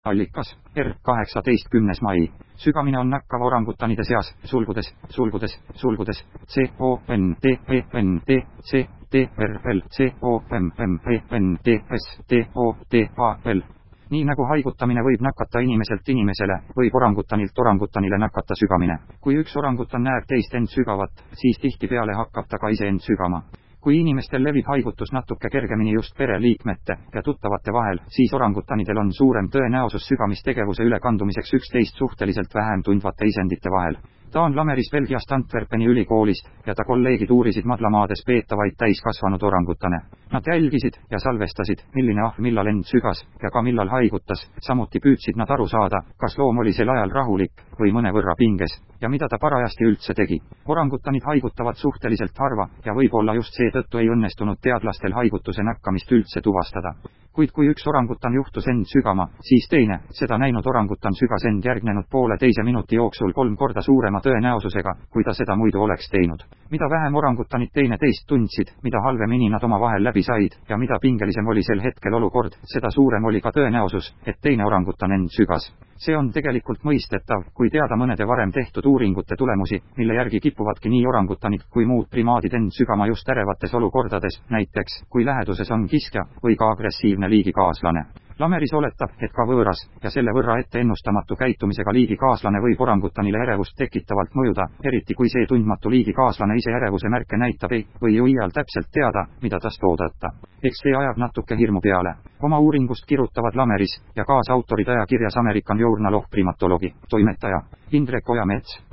Allikas, R18 10. mai. Sügamine on nakkav orangutanide seas, CONTENTL. Nii nagu haigutamine võib nakata inimeselt inimesele, võib orangutanilt orangutanile nakata sügamine. Kui üks orangutan näeb teist end sügavat, siis tihtipeale hakkab ta ka ise end sügama. Kui inimestel levib haigutus natuke kergemini just pereliikmete ja tuttavate vahel, siis orangutanidel on suurem tõenäosus sügamistegevuse ülekandumiseks üksteist suhteliselt vähem tundvate isendite vahel. Ta on Lameris Belgiast Antwerpeni ülikoolist ja ta kolleegid uurisid madlamaades peetavaid täiskasvanud orangutane. Nad jälgisid ja salvestasid, milline ahv millal end sügas ja ka millal haigutas, samuti püüdsid nad aru saada, kas loom oli sel ajal rahulik või mõnevõrra pinges ja mida ta parajasti üldse tegi. Orangutanid haigutavad suhteliselt harva ja võib-olla just seetõttu ei õnnestunud teadlastel haigutuse nakkamist üldse tuvastada. Kuid kui üks orangutan juhtus end sügama, siis teine, seda näinud orangutan sügas end järgnenud poole teise minuti jooksul 3 korda suurema tõenäosusega, kui ta seda muidu oleks teinud. Mida vähem orangutanid teineteist tundsid, mida halvemini nad omavahel läbi said ja mida pingelisem oli sel hetkel olukord, seda suurem oli ka tõenäosus, et teine orangutan end sügas. See on tegelikult mõistetav, kui teada mõnede varem tehtud uuringute tulemusi, mille järgi kipuvadki nii orangutanid kui muud primaadid end sügama just ärevates olukordades, näiteks kui läheduses on kiskja või ka agressiivne liigikaaslane. Lameris oletab, et ka võõras ja selle võrra ennustamatu käitumisega liigikaaslane võib orangutanile ärevust tekitavalt mõjuda, eriti kui see tundmatu liigikaaslane ise ärevuse märke näitab või ju iial täpselt teada, mida tast oodata. Eks see ajab natuke hirmu peale. Oma uuringust kirjutavad Lameris ja kaasautorid ajakirjas American Journal of Primatology, toimetaja Indrek Ojamets.